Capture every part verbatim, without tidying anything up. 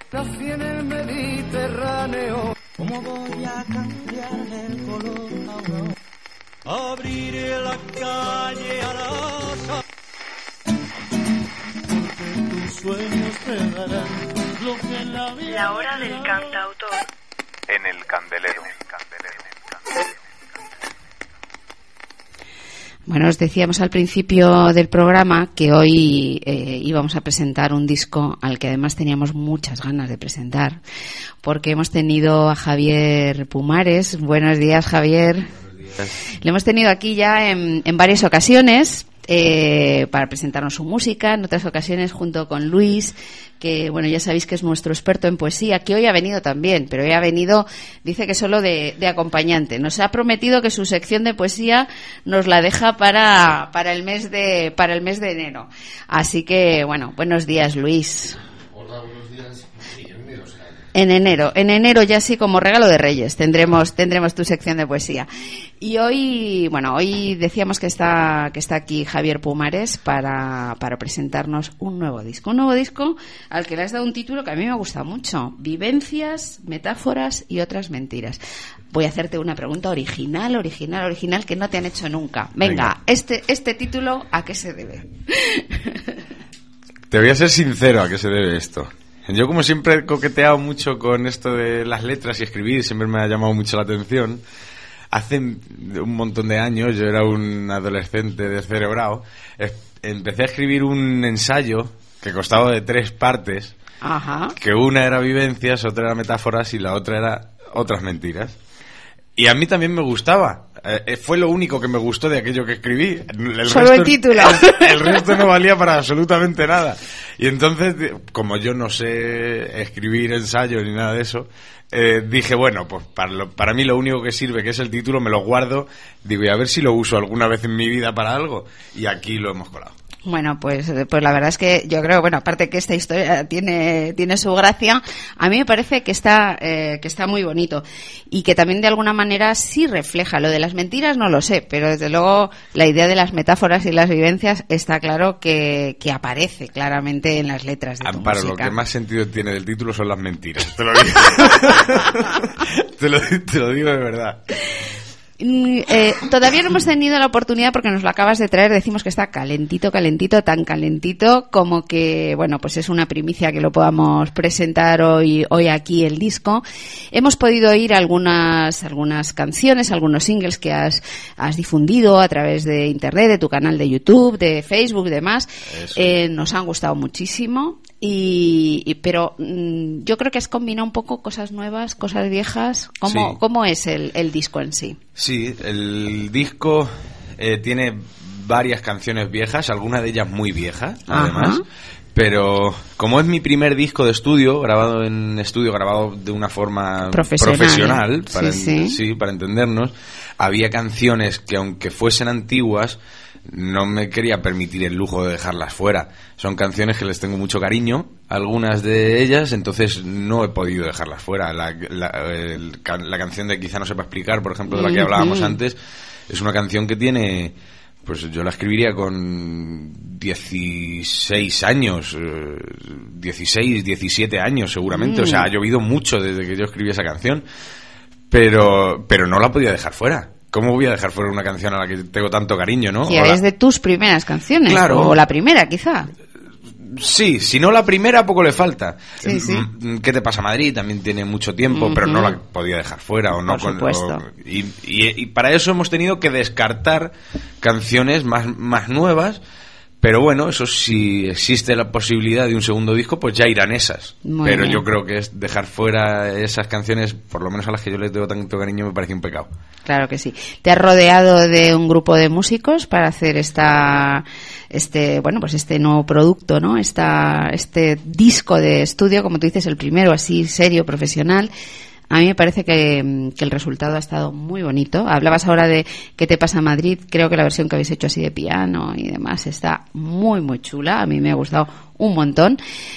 Nací en el Mediterráneo. ¿Cómo voy a cambiar el color ahora? Abriré la calle a la porque tus sueños te darán lo que la vida. La hora del cantautor. En el candelero. Bueno, os decíamos al principio del programa que hoy eh, íbamos a presentar un disco al que además teníamos muchas ganas de presentar, porque hemos tenido a Javier Pumares. Buenos días, Javier. Buenos días. Le hemos tenido aquí ya en, en varias ocasiones eh, para presentarnos su música, en otras ocasiones junto con Luis, que bueno, ya sabéis que es nuestro experto en poesía, que hoy ha venido también, pero hoy ha venido, dice que solo de, de acompañante. Nos ha prometido que su sección de poesía nos la deja para, para el mes de, para el mes de enero. Así que, bueno, buenos días, Luis. Hola, buenos días. Sí, en enero. En enero, en enero ya sí, como regalo de Reyes, tendremos, tendremos tu sección de poesía. Y hoy, bueno, hoy decíamos que está, que está aquí Javier Pumares para, para presentarnos un nuevo disco. Un nuevo disco al que le has dado un título que a mí me gusta mucho: Vivencias, metáforas y otras mentiras. Voy a hacerte una pregunta original, original, original que no te han hecho nunca. Venga, Venga. este, este título, ¿a qué se debe? Te voy a ser sincero, ¿a qué se debe esto? Yo, como siempre, he coqueteado mucho con esto de las letras y escribir, siempre me ha llamado mucho la atención. Hace un montón de años, yo era un adolescente descerebrado, empecé a escribir un ensayo que constaba de tres partes. Ajá. Que una era vivencias, otra era metáforas y la otra era otras mentiras. Y a mí también me gustaba. Eh, fue lo único que me gustó de aquello que escribí. El Solo resto, el título. El, el resto no valía para absolutamente nada. Y entonces, como yo no sé escribir ensayos ni nada de eso, eh, dije, bueno, pues para, lo, para mí lo único que sirve, que es el título, me lo guardo. Digo, y a ver si lo uso alguna vez en mi vida para algo. Y aquí lo hemos colado. Bueno, pues, pues la verdad es que yo creo, bueno, aparte que esta historia tiene, tiene su gracia, a mí me parece que está, eh, que está muy bonito y que también de alguna manera sí refleja. Lo de las mentiras no lo sé, pero desde luego la idea de las metáforas y las vivencias está claro que, que aparece claramente en las letras de tu Amparo, música. Lo que más sentido tiene del título son las mentiras, te lo digo. te, lo, te lo digo de verdad. Eh, todavía no hemos tenido la oportunidad porque nos lo acabas de traer. Decimos que está calentito, calentito, tan calentito como que, bueno, pues es una primicia que lo podamos presentar hoy, hoy aquí el disco. Hemos podido oír algunas, algunas canciones, algunos singles que has, has difundido a través de internet, de tu canal de YouTube, de Facebook y demás. Eh, nos han gustado muchísimo. Y, y pero mmm, yo creo que has combinado un poco cosas nuevas, cosas viejas. ¿Cómo, sí. ¿cómo es el, el disco en sí? Sí, el disco eh, tiene varias canciones viejas, algunas de ellas muy viejas, además. Ajá. Pero como es mi primer disco de estudio, grabado en estudio, grabado de una forma profesional, profesional para, sí, sí. sí, para entendernos, había canciones que, aunque fuesen antiguas, no me quería permitir el lujo de dejarlas fuera. Son canciones que les tengo mucho cariño, algunas de ellas, entonces no he podido dejarlas fuera. La, la, el, la canción de Quizá no sepa explicar, por ejemplo, de la que hablábamos antes, es una canción que tiene, pues yo la escribiría con dieciséis años, dieciséis, diecisiete años seguramente. Mm. O sea, ha llovido mucho desde que yo escribí esa canción, pero, pero no la podía dejar fuera. ¿Cómo voy a dejar fuera una canción a la que tengo tanto cariño, no? Sí, es de tus primeras canciones, claro. O la primera, quizá. Sí, si no la primera, poco le falta. Sí, sí. ¿Qué te pasa, Madrid? También tiene mucho tiempo, uh-huh. pero no la podía dejar fuera. O no. Por supuesto. Con, o, y, y, y para eso hemos tenido que descartar canciones más, más nuevas. Pero bueno, eso, si existe la posibilidad de un segundo disco, pues ya irán esas. Muy Pero bien. Yo creo que es dejar fuera esas canciones, por lo menos a las que yo les tengo tanto cariño, me parece un pecado. Claro que sí. ¿Te has rodeado de un grupo de músicos para hacer esta, este, bueno, pues este nuevo producto, ¿no? Esta, este disco de estudio, como tú dices, el primero así serio, profesional? A mí me parece que, que el resultado ha estado muy bonito. Hablabas ahora de ¿Qué te pasa, Madrid? Creo que la versión que habéis hecho así de piano y demás está muy, muy chula. A mí me ha gustado un montón.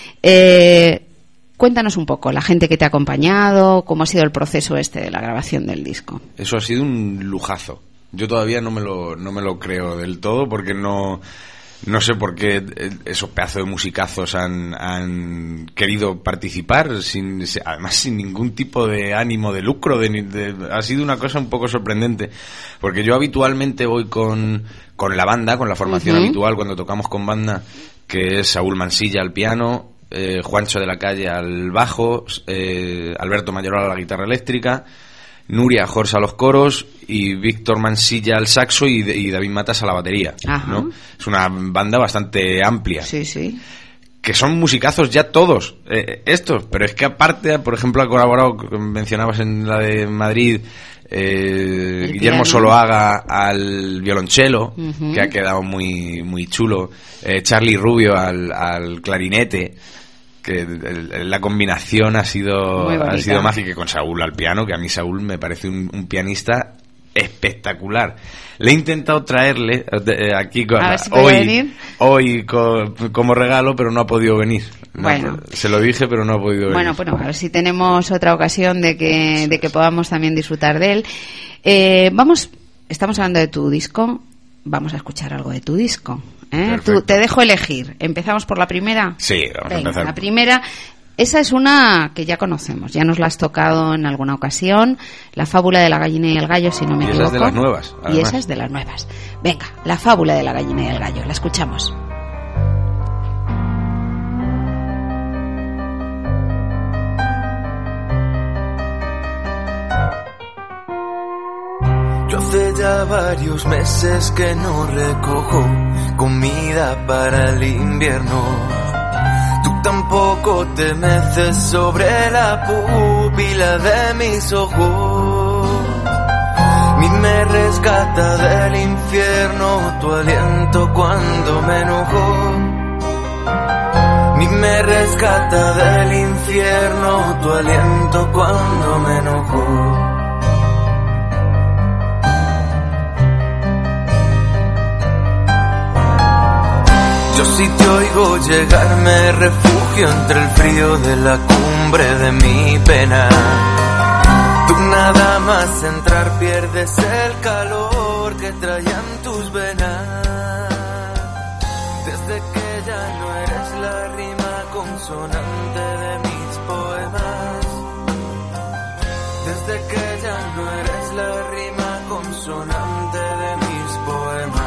Eh, cuéntanos un poco, la gente que te ha acompañado, cómo ha sido el proceso este de la grabación del disco. Eso ha sido un lujazo. Yo todavía no me lo, no me lo creo del todo porque no... No sé por qué esos pedazos de musicazos han, han querido participar, sin, además sin ningún tipo de ánimo de lucro. De, de, ha sido una cosa un poco sorprendente, porque yo habitualmente voy con, con la banda, con la formación uh-huh. habitual cuando tocamos con banda, que es Saúl Mansilla al piano, eh, Juancho de la Calle al bajo, eh, Alberto Mayoral a la guitarra eléctrica, Nuria Jorge a los coros y Víctor Mansilla al saxo y, y David Matas a la batería, ¿no? Es una banda bastante amplia. Sí, sí. Que son musicazos ya todos, eh, estos, pero es que aparte, por ejemplo, ha colaborado, mencionabas en la de Madrid, eh, Guillermo Soloaga al violonchelo, uh-huh. que ha quedado muy muy chulo, eh, Charlie Rubio al, al clarinete, que el, la combinación ha sido ha sido mágica, y con Saúl al piano, que a mí Saúl me parece un, un pianista espectacular. Le he intentado traerle eh, aquí con, si hoy hoy con, como regalo, pero no ha podido venir. No, bueno, se lo dije, pero no ha podido venir. Bueno, bueno, a ver si tenemos otra ocasión de que de que podamos también disfrutar de él. Eh, vamos, estamos hablando de tu disco, vamos a escuchar algo de tu disco. ¿Eh? Tú, te dejo elegir. ¿Empezamos por la primera? Sí, vamos Venga, a empezar. La primera, esa es una que ya conocemos, ya nos la has tocado en alguna ocasión, La fábula de la gallina y el gallo, si no me y equivoco. Y esa es de las nuevas. Además. Y esa es de las nuevas. Venga, La fábula de la gallina y el gallo, la escuchamos. Yo hace ya varios meses que no recojo comida para el invierno. Tú tampoco te meces sobre la pupila de mis ojos. Ni me rescata del infierno tu aliento cuando me enojo. Ni me rescata del infierno tu aliento cuando me enojo. Yo si te oigo llegar me refugio entre el frío de la cumbre de mi pena. Tú nada más entrar pierdes el calor que traían tus venas. Desde que ya no eres la rima consonante de mis poemas. Desde que ya no eres la rima consonante de mis poemas.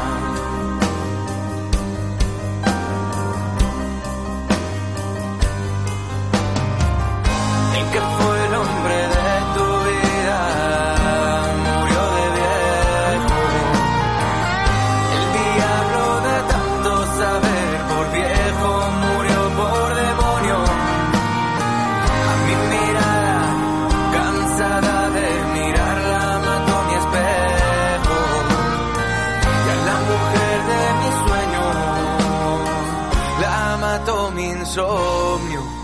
Que fue el hombre de tu vida, murió de viejo. El diablo de tanto saber por viejo murió por demonio. A mi mirada, cansada de mirarla, mató mi espejo. Y a la mujer de mi sueño, la mató mi insomnio.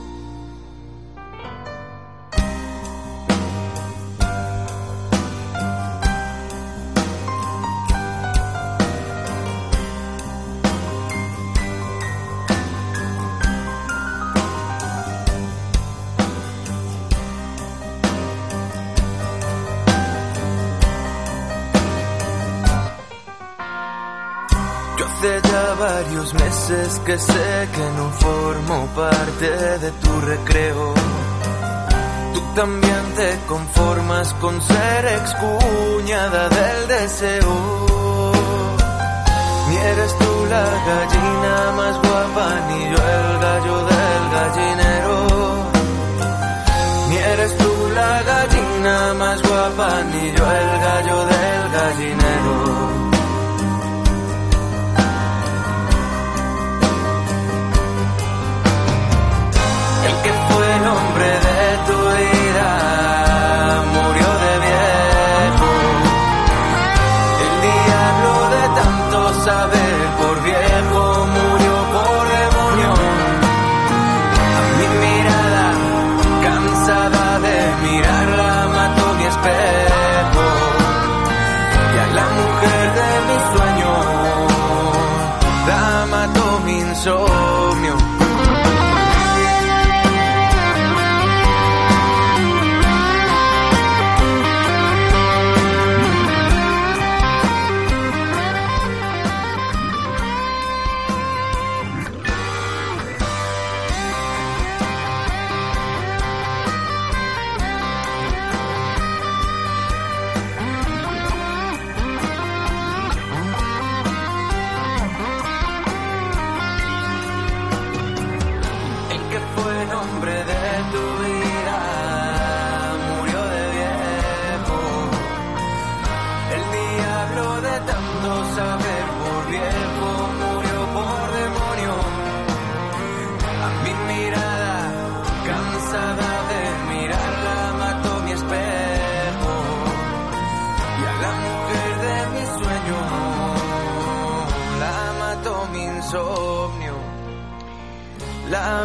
Hace ya varios meses que sé que no formo parte de tu recreo. Tú también te conformas con ser excuñada del deseo. Ni eres tú la gallina más guapa, ni yo el gallo del gallinero. Ni eres tú la gallina más guapa, ni yo el gallo del gallinero. Que fue el hombre de tu vida, murió de viejo. El diablo de tanto saber por viejo murió por demonio. A mi mirada, cansada de mirarla, mató mi espejo. Y a la mujer de mi sueño, la mató mi insomnio.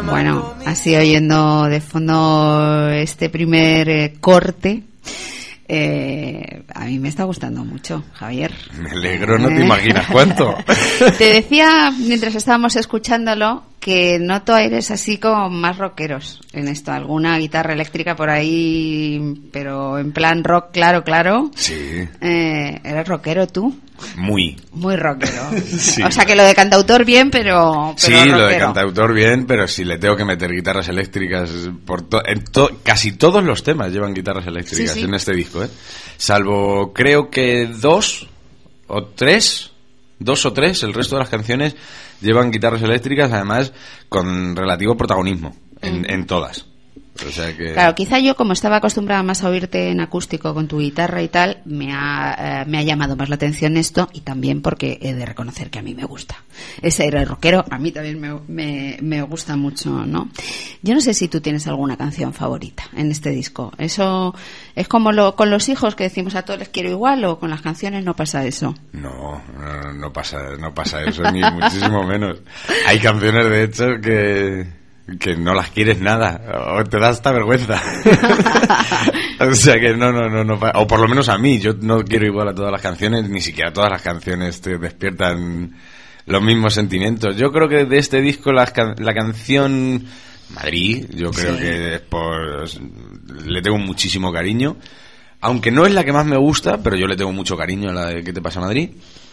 Bueno, así oyendo de fondo este primer eh, corte, eh, a mí me está gustando mucho, Javier. Me alegro, no te imaginas cuánto. Te decía, mientras estábamos escuchándolo, que noto aires así como más rockeros en esto. Alguna guitarra eléctrica por ahí, pero en plan rock, claro, claro. Sí. Eh, ¿Eres rockero tú? Muy. Muy rockero. Sí. O sea que lo de cantautor bien, pero, pero sí, rockero. Lo de cantautor bien, pero si le tengo que meter guitarras eléctricas por to- en to- casi todos los temas llevan guitarras eléctricas, sí, sí, en este disco, ¿eh? Salvo creo que dos o tres, dos o tres, el resto de las canciones llevan guitarras eléctricas, además con relativo protagonismo en, mm. en todas. O sea que... Claro, quizá yo, como estaba acostumbrada más a oírte en acústico con tu guitarra y tal, me ha, eh, me ha llamado más la atención esto, y también porque he de reconocer que a mí me gusta. Ese aire rockero a mí también me, me, me gusta mucho, ¿no? Yo no sé si tú tienes alguna canción favorita en este disco. Eso es como lo, con los hijos, que decimos a todos les quiero igual, o con las canciones no pasa eso. No, no, no pasa, no pasa eso, ni muchísimo menos. Hay canciones, de hecho, que... que no las quieres nada, o te da hasta vergüenza. O sea que no, no, no, no, o por lo menos a mí, yo no quiero igual a todas las canciones, ni siquiera todas las canciones te despiertan los mismos sentimientos. Yo creo que de este disco la, la canción Madrid, yo creo sí. que es por, le tengo muchísimo cariño, aunque no es la que más me gusta, pero yo le tengo mucho cariño a la de ¿Qué te pasa, Madrid?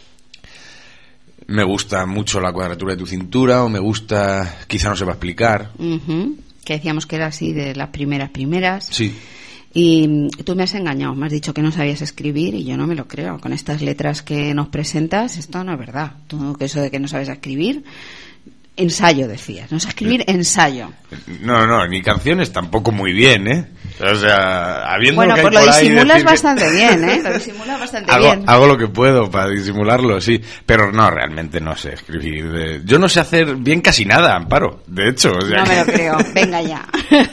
Me gusta mucho La cuadratura de tu cintura, o me gusta Quizá no sepa explicar. Uh-huh. Que decíamos que era así de las primeras primeras. Sí. Y tú me has engañado, me has dicho que no sabías escribir, y yo no me lo creo. Con estas letras que nos presentas, esto no es verdad. Tú, que eso de que no sabes escribir, ensayo decías, no sabes escribir, ensayo. No, no, ni canciones tampoco muy bien, ¿eh? O sea, habiendo bueno, que pues hay lo por ahí disimulas decir bastante que... bien, ¿eh? Lo disimulas bastante hago, bien. Hago lo que puedo para disimularlo, sí. Pero no, realmente no sé escribir. De... Yo no sé hacer bien casi nada, Amparo, de hecho. O sea no que... me lo creo, venga ya.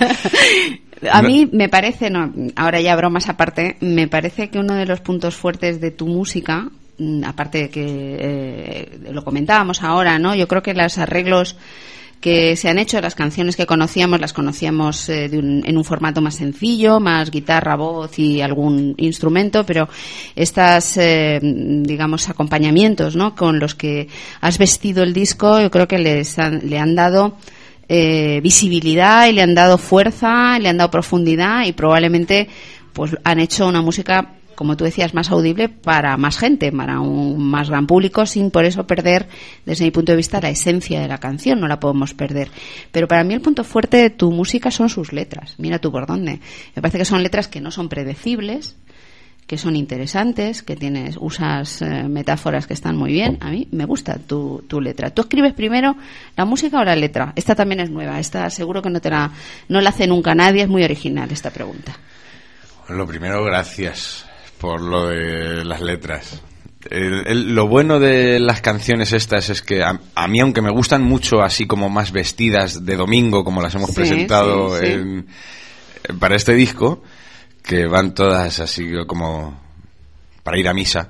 A mí me parece, no, ahora ya bromas aparte, me parece que uno de los puntos fuertes de tu música, aparte de que eh, lo comentábamos ahora, ¿no? Yo creo que los arreglos que se han hecho, las canciones que conocíamos, las conocíamos eh, de un, en un formato más sencillo, más guitarra, voz y algún instrumento, pero estas, eh, digamos, acompañamientos, ¿no?, con los que has vestido el disco, yo creo que les han, le han dado eh, visibilidad, y le han dado fuerza, y le han dado profundidad, y probablemente pues han hecho una música, como tú decías, más audible para más gente, para un más gran público, sin por eso perder, desde mi punto de vista, la esencia de la canción. No la podemos perder. Pero para mí el punto fuerte de tu música son sus letras. Mira tú por dónde. Me parece que son letras que no son predecibles, que son interesantes, que tienes, usas eh, metáforas que están muy bien. A mí me gusta tu, tu letra. ¿Tú escribes primero la música o la letra? Esta también es nueva. Esta seguro que no te la, no la hace nunca nadie. Es muy original esta pregunta. Lo primero, gracias por lo de las letras. El, el, lo bueno de las canciones estas es que a, a mí, aunque me gustan mucho así como más vestidas de domingo, como las hemos sí, presentado sí, sí. En, para este disco, que van todas así como para ir a misa,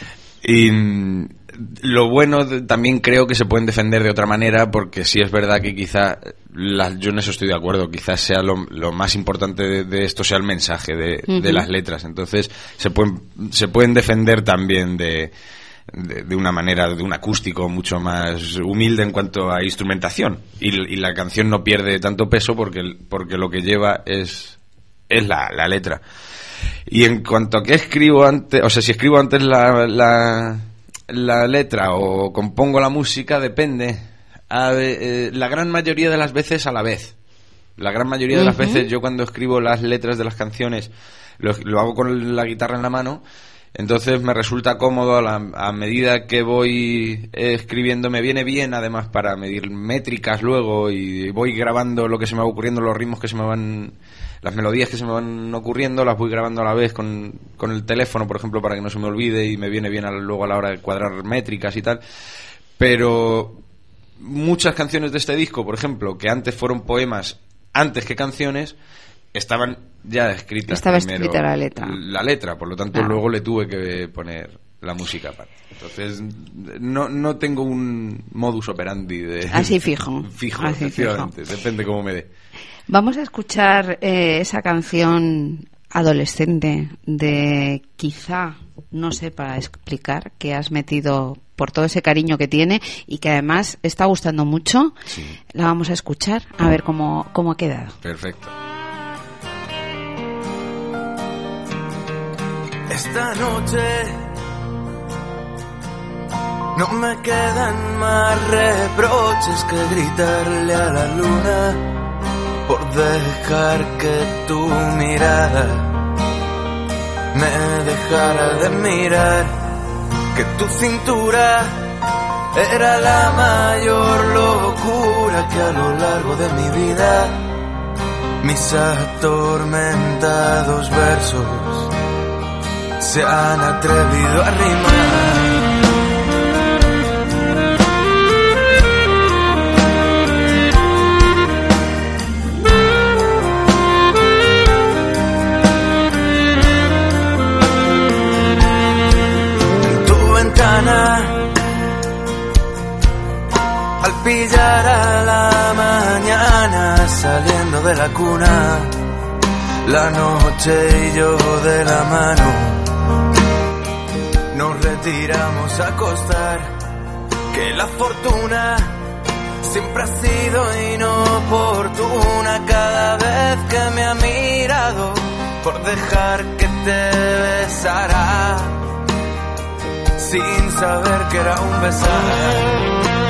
y lo bueno de, también creo que se pueden defender de otra manera, porque sí es verdad que quizá la, yo en eso estoy de acuerdo, quizás sea lo, lo más importante de, de esto sea el mensaje de, uh-huh. de las letras. Entonces se pueden se pueden defender también de, de de una manera, de un acústico mucho más humilde en cuanto a instrumentación, y, y la canción no pierde tanto peso porque porque lo que lleva es es la, la letra. Y en cuanto a qué escribo antes, o sea, si escribo antes la la la letra o compongo la música, depende. A ver, eh, la gran mayoría de las veces a la vez. La gran mayoría uh-huh. de las veces yo, cuando escribo las letras de las canciones, lo, lo hago con la guitarra en la mano. Entonces me resulta cómodo, a, la, a medida que voy escribiendo me viene bien, además, para medir métricas luego, y voy grabando lo que se me va ocurriendo, los ritmos que se me van, las melodías que se me van ocurriendo, las voy grabando a la vez con, con el teléfono, por ejemplo, para que no se me olvide, y me viene bien a, luego a la hora de cuadrar métricas y tal. Pero muchas canciones de este disco, por ejemplo, que antes fueron poemas antes que canciones, estaban ya escritas. Estaba primero escrita la letra. La letra, por lo tanto, ah. luego le tuve que poner la música aparte. Entonces, no, no tengo un modus operandi de... Así fijo. fijo, Así efectivamente. fijo. Depende cómo me dé. Vamos a escuchar eh, esa canción adolescente de quizá no sepa explicar, que has metido por todo ese cariño que tiene y que además está gustando mucho. Sí. La vamos a escuchar a ver cómo, cómo ha quedado. Perfecto. Esta noche no me quedan más reproches que gritarle a la luna por dejar que tu mirada me dejara de mirar, que tu cintura era la mayor locura que a lo largo de mi vida mis atormentados versos se han atrevido a rimar. Al pillar a la mañana saliendo de la cuna, la noche y yo de la mano nos retiramos a acostar, que la fortuna siempre ha sido inoportuna cada vez que me ha mirado por dejar que te besara sin saber que era un besar.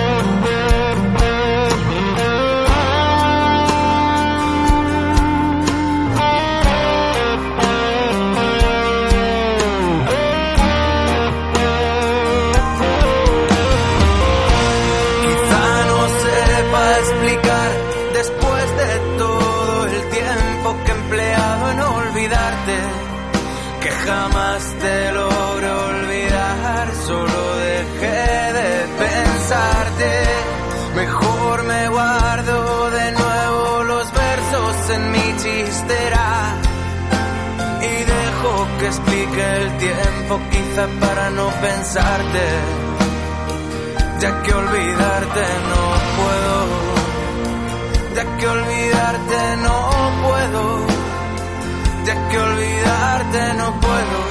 Quizá no sepa explicar después de todo el tiempo que he empleado en olvidarte, que jamás te logré olvidar, solo dejé de pensarte. Mejor me guardo de nuevo los versos en mi chistera y dejo que explique el tiempo, quizá para no pensarte, ya que olvidarte no puedo, ya que olvidarte no puedo, ya que olvidarte no puedo,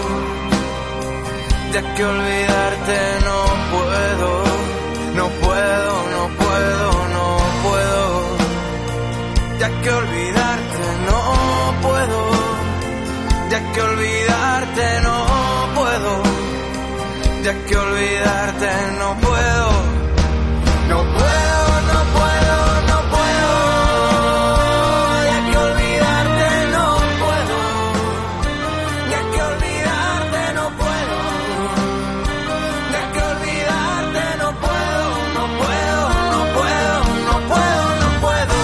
ya que olvidarte no puedo, no puedo, no puedo, no puedo, ya que olvidarte no puedo, ya que olvidarte no puedo, ya que olvidarte no puedo, no puedo, no puedo, no puedo, ya que olvidarte no puedo, ya que olvidarte no puedo, ya que olvidarte no puedo, no puedo, no puedo, no puedo, no puedo,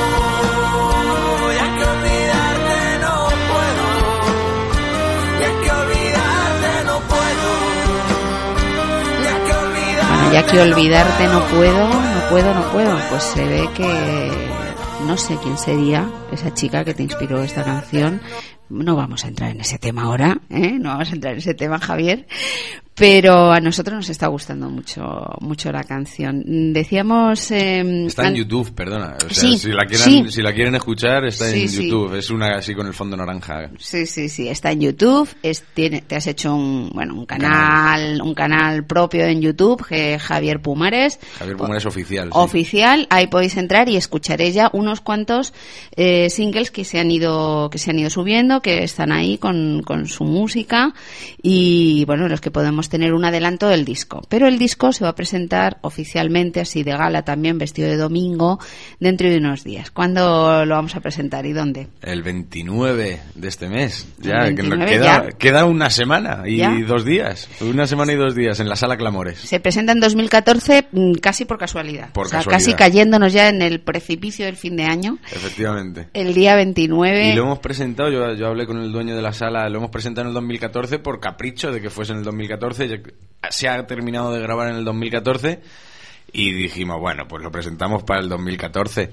ya que olvidarte no puedo, ya que olvidarte no puedo, ya que olvidarte. Ya que olvidarte no puedo, no puedo, no puedo. Pues se ve que no sé quién sería esa chica que te inspiró esta canción. No vamos a entrar en ese tema ahora, ¿eh? No vamos a entrar en ese tema, Javier. Pero a nosotros nos está gustando mucho mucho la canción. Decíamos... Eh, está en an... YouTube, perdona. O sea, sí, si, la quieran, sí. si la quieren escuchar, está sí, en sí. YouTube. Es una así con el fondo naranja. Sí, sí, sí. Está en YouTube. Es, tiene, te has hecho un bueno un canal, canal un canal propio en YouTube, que Javier Pumares. Javier Pumares oficial. Sí. Oficial. Ahí podéis entrar y escucharéis ya unos cuantos eh, singles que se han ido que se han ido subiendo, que están ahí con, con su música y bueno, los que podemos tener un adelanto del disco. Pero el disco se va a presentar oficialmente, así de gala también, vestido de domingo, dentro de unos días. ¿Cuándo lo vamos a presentar y dónde? El veintinueve de este mes. Ya, El veintinueve, que queda, ya. queda una semana y ¿Ya? dos días. Una semana y dos días en la Sala Clamores. Se presenta en dos mil catorce casi por casualidad. Por o sea, casualidad. casi cayéndonos ya en el precipicio del fin de año. Efectivamente. El día veintinueve. Y lo hemos presentado, yo, yo hablé con el dueño de la sala, lo hemos presentado en el dos mil catorce por capricho de que fuese en el dos mil catorce. Ya se ha terminado de grabar en el dos mil catorce y dijimos, bueno, pues lo presentamos para el dos mil catorce.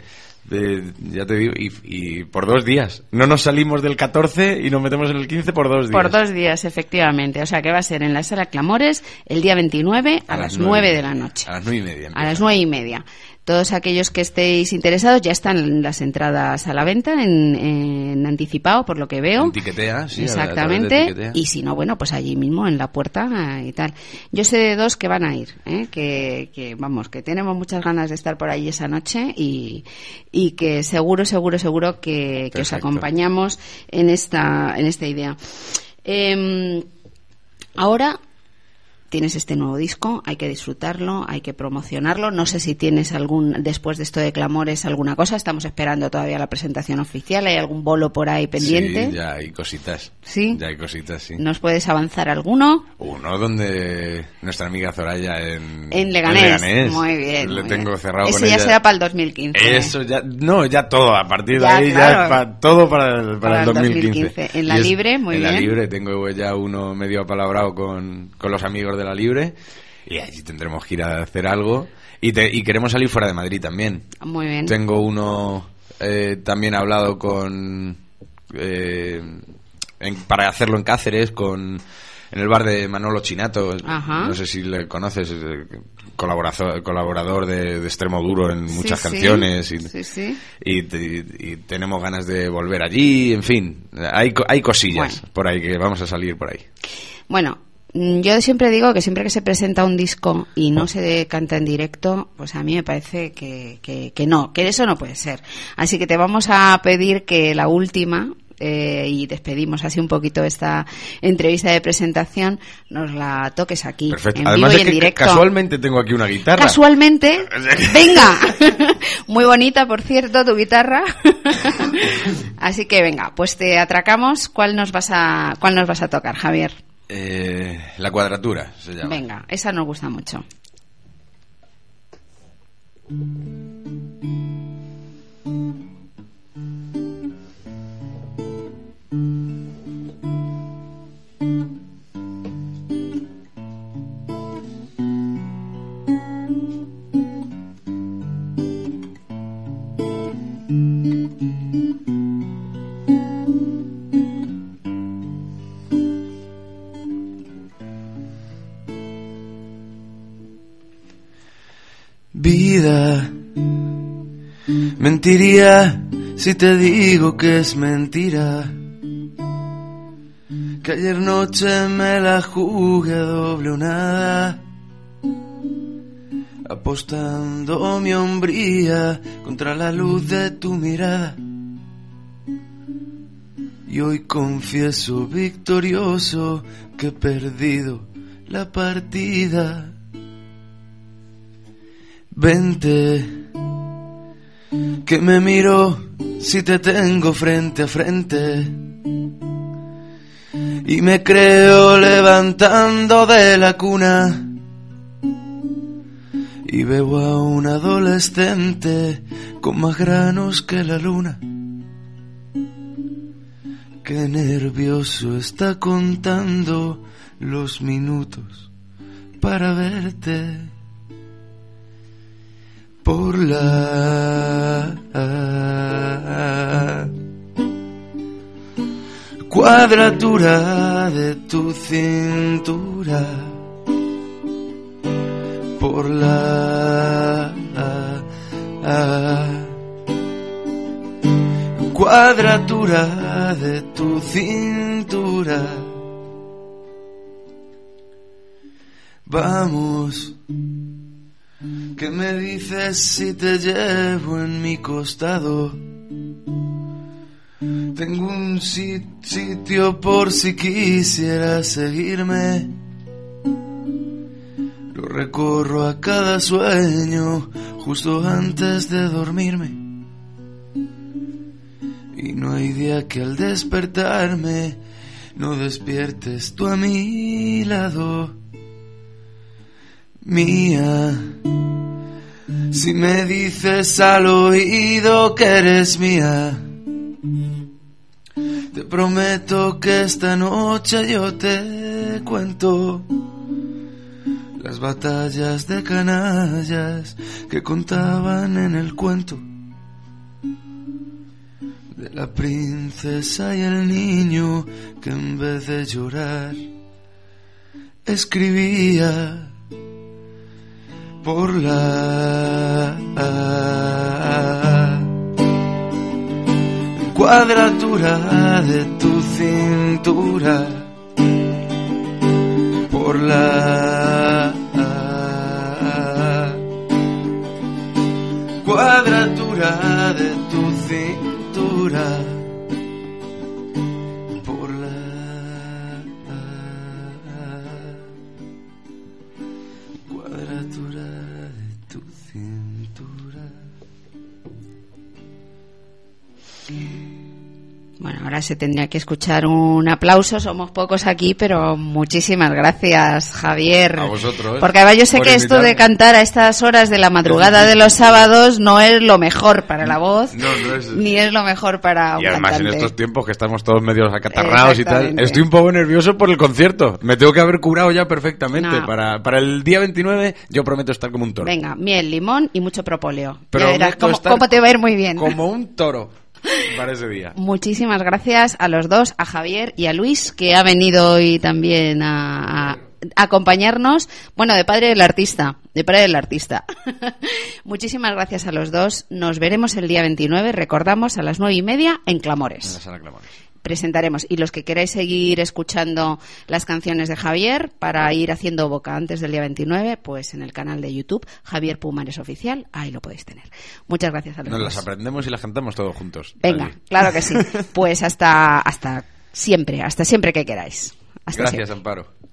Eh, ya te digo, y, y por dos días. No nos salimos del catorce y nos metemos en el quince por dos días. Por dos días, efectivamente. O sea, que va a ser en la Sala Clamores el día veintinueve a, a las nueve de la noche. A las nueve y media. Empieza. A las nueve y media. Todos aquellos que estéis interesados, ya están las entradas a la venta en, en anticipado, por lo que veo. En Tiquetea, sí. Exactamente. A a Tiquetea. Y si no, bueno, pues allí mismo en la puerta y tal. Yo sé de dos que van a ir, ¿eh? que, que vamos, que tenemos muchas ganas de estar por allí esa noche y, y que seguro, seguro, seguro que, que os acompañamos en esta, en esta idea. Eh, ahora tienes este nuevo disco, hay que disfrutarlo, hay que promocionarlo. No sé si tienes algún, después de esto de Clamores, alguna cosa. Estamos esperando todavía la presentación oficial. ¿Hay algún bolo por ahí pendiente? Sí, ya hay cositas. ¿Sí? Ya hay cositas, sí. ¿Nos puedes avanzar alguno? Uno donde nuestra amiga Zoraya en, en Leganés. En Leganés. Muy bien. Le muy tengo bien. cerrado Ese con ya ella. será para el dos mil quince. Eso ya, no, ya todo. A partir ya, de ahí claro. ya es para, todo para el, para para el el dos mil quince. dos mil quince. En la Y es, Libre, muy en bien. En la Libre tengo ya uno medio apalabrado con, con los amigos de la Libre. Y allí tendremos que ir a hacer algo. Y, te, y queremos salir fuera de Madrid también. Muy bien. Tengo uno eh, también hablado con... Eh, en, para hacerlo en Cáceres, con en el bar de Manolo Chinato. Ajá. No sé si le conoces, eh, colaborador, colaborador de, de Extremo Duro en muchas sí, canciones. Sí. Y, sí, sí. Y, y, y tenemos ganas de volver allí. En fin, hay, hay cosillas bueno. por ahí que vamos a salir por ahí. Bueno, yo siempre digo que siempre que se presenta un disco y no se canta en directo, pues a mí me parece que, que, que no, que eso no puede ser. Así que te vamos a pedir que la última, eh, y despedimos así un poquito esta entrevista de presentación, nos la toques aquí. Perfecto. En Además vivo es y en que directo. Casualmente tengo aquí una guitarra. Casualmente, venga. Muy bonita, por cierto, tu guitarra. Así que venga, pues te atracamos. ¿Cuál nos vas a, cuál nos vas a tocar, Javier? Eh, la Cuadratura se llama. Venga, esa nos gusta mucho. Vida, mentiría si te digo que es mentira, que ayer noche me la jugué a doble o nada, apostando mi hombría contra la luz de tu mirada. Y hoy confieso victorioso que he perdido la partida. Vente, que me miro si te tengo frente a frente, y me creo levantando de la cuna, y veo a un adolescente con más granos que la luna, que nervioso está contando los minutos para verte. Por la cuadratura de tu cintura, por la cuadratura de tu cintura, vamos. ¿Qué me dices si te llevo en mi costado? Tengo un sit- sitio por si quisieras seguirme. Lo recorro a cada sueño justo antes de dormirme. Y no hay día que al despertarme no despiertes tú a mi lado. Mía, si me dices al oído que eres mía, te prometo que esta noche yo te cuento las batallas de canallas que contaban en el cuento. de la princesa y el niño que en vez de llorar escribía por la cuadratura de tu cintura, por la cuadratura de tu cintura, por la cuadratura de tu cintura. Bueno, ahora se tendría que escuchar un aplauso, somos pocos aquí, pero muchísimas gracias, Javier. A vosotros. Porque además yo sé que invitarme. Esto de cantar a estas horas de la madrugada de los sábados no es lo mejor para la voz, No, no es... ni es lo mejor para un Y además cantante. en estos tiempos que estamos todos medios acatarrados y tal, Exactamente. estoy un poco nervioso por el concierto. Me tengo que haber curado ya perfectamente. No. Para, para el día veintinueve yo prometo estar como un toro. Venga, miel, limón y mucho propóleo. Ya Prometo verás cómo, estar cómo te va a ir muy bien. Como un toro para ese día. Muchísimas gracias a los dos, a Javier y a Luis, que ha venido hoy también a, a acompañarnos. Bueno, de padre del artista, de padre del artista. Muchísimas gracias a los dos. Nos veremos el día veintinueve, recordamos, a las nueve y media en Clamores. En la sala Clamores. Presentaremos. Y los que queráis seguir escuchando las canciones de Javier para ir haciendo boca antes del día veintinueve, pues en el canal de YouTube, Javier Pumares Oficial, ahí lo podéis tener. Muchas gracias a los Nos dos. las aprendemos y las cantamos todos juntos. Venga, Allí. claro que sí. Pues hasta, hasta siempre, hasta siempre que queráis. Hasta Gracias, siempre. Amparo.